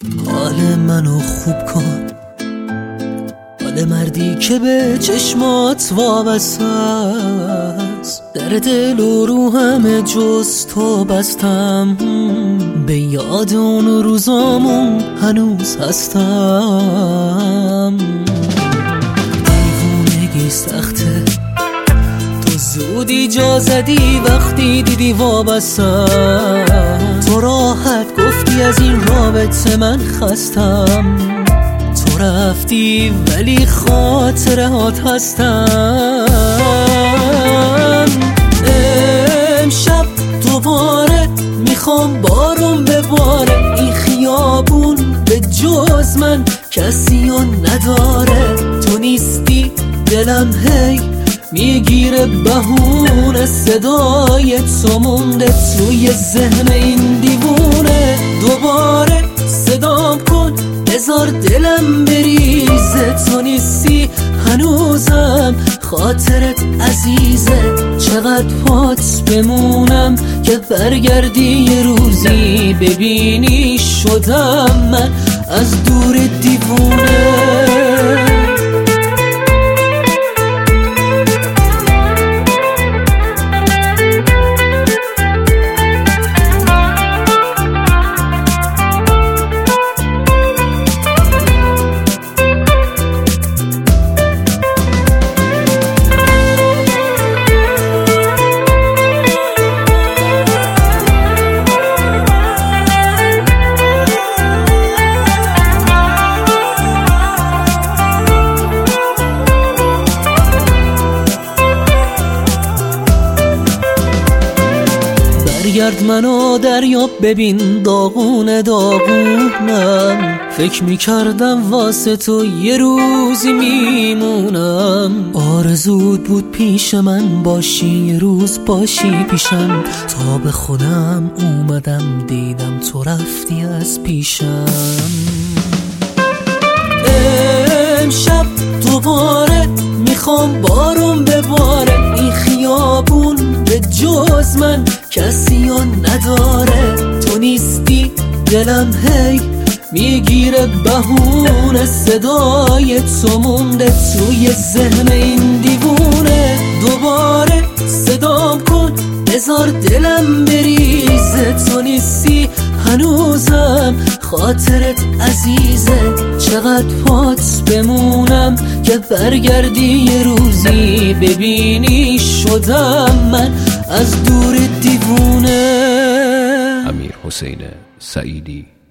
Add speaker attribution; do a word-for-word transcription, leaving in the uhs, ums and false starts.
Speaker 1: حال منو خوب کن، حال مردی که به چشمات وابسته است. در دل و رو همه جز تو بستم، به یاد اون روزامون هنوز هستم. دیوونگی سخته، تو زودی جا زدی وقتی دیدی وابستم. تو راحت گفتی از این رابطه من خستم. تو رفتی ولی خاطرهات هستم. امشب دوباره میخوام بارون بباره، این خیابون به جز من کسی رو نداره. تو نیستی دلم هی میگیره بهونه، صدای تو مونده توی ذهن این دیوونه. دوباره صدام کن بذار دلم بریزه، تو نیستی هنوزم خاطرت عزیزه. چقدر پات بمونم که برگردی یه روزی ببینی شدم من از دور دیوونه. برگرد منو دریاب ببین داغونه داغونم. فکر میکردم واسه تو یه روزی میمونم. آرزود بود پیش من باشی، یه روز باشی پیشم. تا به خودم اومدم دیدم تو رفتی از پیشم. امشب دوباره میخوام بارون بباره، این خیابون به جز من کسی رو نداره. تو نیستی دلم هی میگیره بهونه، صدای تو مونده توی ذهن این دیوونه. دوباره صدام کن بذار دلم بریزه، تو نیستی هنوزم خاطرت عزیزه. چقدر پات بمونم که برگردی یه روزی ببینی شدم من از دور دیوونه.
Speaker 2: امیرحسین سعیدی